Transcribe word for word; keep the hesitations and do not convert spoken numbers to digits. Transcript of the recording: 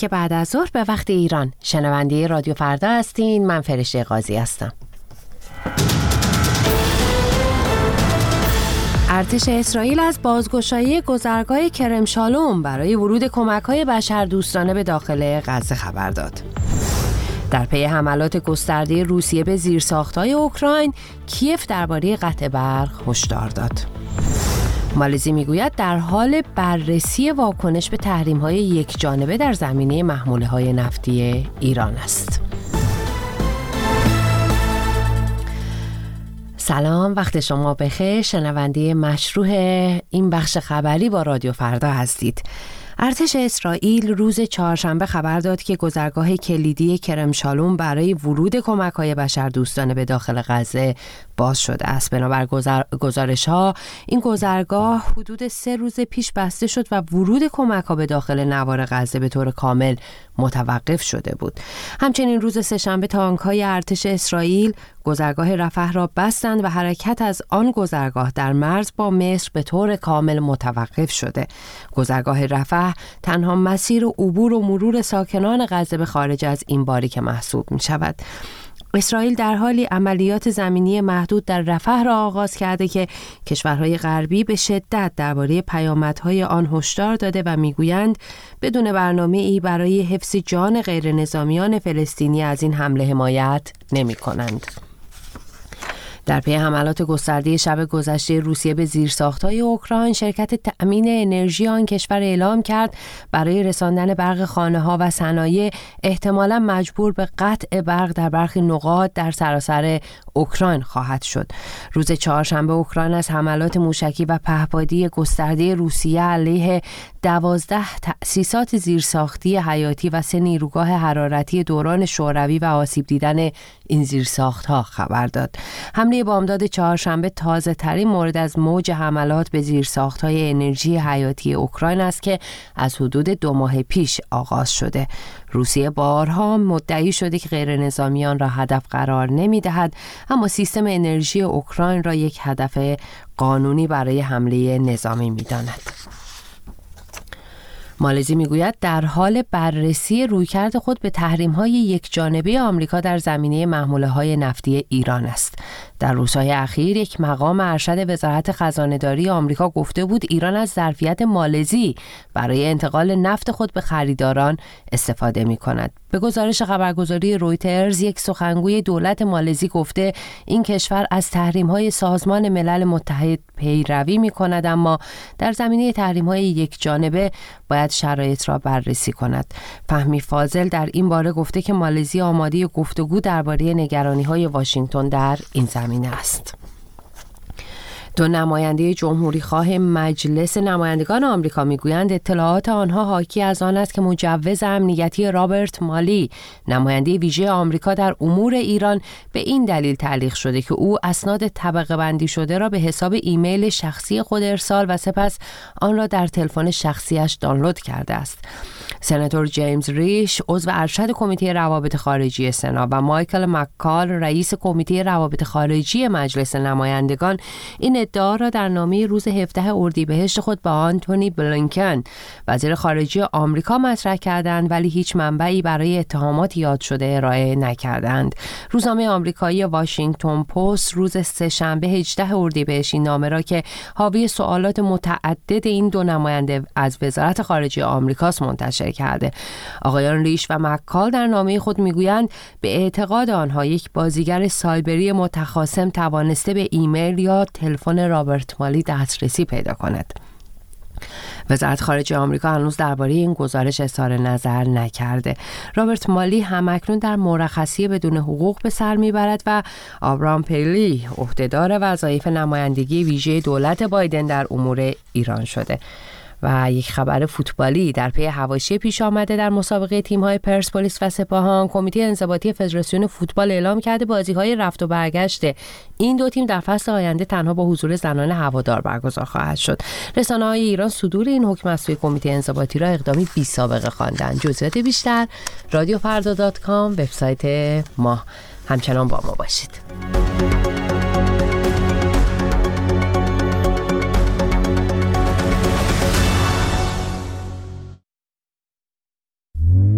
که بعد از ظهر به وقت ایران. شنونده رادیو فردا هستین. من فرشته قاضی هستم. ارتش اسرائیل از بازگشایی گذرگاه کرم شالوم برای ورود کمک‌های بشردوستانه به داخل غزه خبر داد. در پی حملات گسترده روسیه به زیرساخت‌های اوکراین، کیف درباره قطع برق هشدار داد. مالزی میگوید در حال بررسی واکنش به تحریم‌های یکجانبه در زمینه محموله‌های نفتی ایران است. سلام، وقت شما بخیر. شنونده مشروع این بخش خبری با رادیو فردا هستید. ارتش اسرائیل روز چهارشنبه خبر داد که گذرگاه کلیدی کرم شالوم برای ورود کمک‌های بشردوستانه به داخل غزه باز شده است. بنابر گزار... گزارش‌ها این گذرگاه حدود سه روز پیش بسته شد و ورود کمک‌ها به داخل نوار غزه به طور کامل متوقف شده بود. همچنین روز سه‌شنبه تانک‌های ارتش اسرائیل گذرگاه رفح را بستند و حرکت از آن گذرگاه در مرز با مصر به طور کامل متوقف شده. گذرگاه رفح تنها مسیر عبور و مرور ساکنان غزه به خارج از این باریک محسوب می شود. اسرائیل در حالی عملیات زمینی محدود در رفح را آغاز کرده که کشورهای غربی به شدت درباره پیامدهای آن هشدار داده و میگویند بدون برنامه‌ای برای حفظ جان غیر نظامیان فلسطینی از این حمله حمایت نمی کنند. در پی حملات گسترده شب گذشته روسیه به زیرساخت‌های اوکراین، شرکت تأمین انرژی آن کشور اعلام کرد برای رساندن برق خانه‌ها و صنایع احتمالاً مجبور به قطع برق در برخی نقاط در سراسر اوکراین خواهد شد. روز چهارشنبه اوکراین از حملات موشکی و پهپادی گسترده روسیه علیه دوازده تأسیسات زیرساختی حیاتی و سه نیروگاه حرارتی دوران شوروی و آسیب دیدن این زیرساخت‌ها خبر داد. حمله بامداد چهارشنبه تازه ترین مورد از موج حملات به زیرساخت‌های انرژی حیاتی اوکراین است که از حدود دو ماه پیش آغاز شده. روسیه بارها مدعی شده که غیر نظامیان را هدف قرار نمی‌دهد، اما سیستم انرژی اوکراین را یک هدف قانونی برای حمله نظامی می‌داند. مالزی میگوید در حال بررسی رویکرد خود به تحریم‌های یکجانبه آمریکا در زمینه محموله‌های نفتی ایران است. در روزهای اخیر یک مقام ارشد وزارت خزانه‌داری آمریکا گفته بود ایران از ظرفیت مالزی برای انتقال نفت خود به خریداران استفاده می‌کند. به گزارش خبرگزاری رویترز، یک سخنگوی دولت مالزی گفته این کشور از تحریم‌های سازمان ملل متحد پیروی می‌کند، اما در زمینه تحریم‌های یکجانبه باید شرایط را بررسی کند. فهمی فاضل در این باره گفته که مالزی آماده گفتگو درباره نگرانی‌های واشنگتن در این زمینه است. دو نماینده جمهوری خواه مجلس نمایندگان آمریکا میگویند اطلاعات آنها حاکی از آن است که مجوز امنیتی رابرت مالی، نماینده ویژه آمریکا در امور ایران، به این دلیل تعلیق شده که او اسناد طبقه بندی شده را به حساب ایمیل شخصی خود ارسال و سپس آن را در تلفن شخصیش دانلود کرده است. سناتور جیمز ریش، عضو ارشد کمیته روابط خارجی سنا، و مایکل مککال، رئیس کمیته روابط خارجی مجلس نمایندگان، این ادعا را در نامه روز هفدهم اردیبهشت خود با آنتونی بلینکن، وزیر خارجه آمریکا، مطرح کردند، ولی هیچ منبعی برای اتهامات یاد شده ارائه نکردند. روزنامه آمریکایی واشنگتن پست روز سه‌شنبه هجدهم اردیبهشت این نامه را که حاوی سوالات متعدد این دو نماینده از وزارت خارجه آمریکاست منتشر کرده. آقایان ریش و مککال در نامه خود میگویند به اعتقاد آنها یک بازیگر سایبری متخاصم توانسته به ایمیل یا تلفن رابرت مالی دسترسی پیدا کند. وزارت خارجه آمریکا هنوز درباره این گزارش اظهار نظر نکرده. رابرت مالی همکنون در مرخصی بدون حقوق به سر میبرد و آبرام پیلی عهدهدار وظایف نمایندگی ویژه دولت بایدن در امور ایران شده. و یک خبر فوتبالی در پی حواشی پیش آمده در مسابقه تیم‌های پرسپولیس و سپاهان، کمیته انضباطی فدراسیون فوتبال اعلام کرده بازی‌های رفت و برگشت این دو تیم در فصل آینده تنها با حضور زنان هوادار برگزار خواهد شد. رسانه‌های ایران صدور این حکم از سوی کمیته انضباطی را اقدامی بی سابقه خواندند. جزئیات بیشتر رادیو فردا دات کام وبسایت ما. همچنان با ما باشید.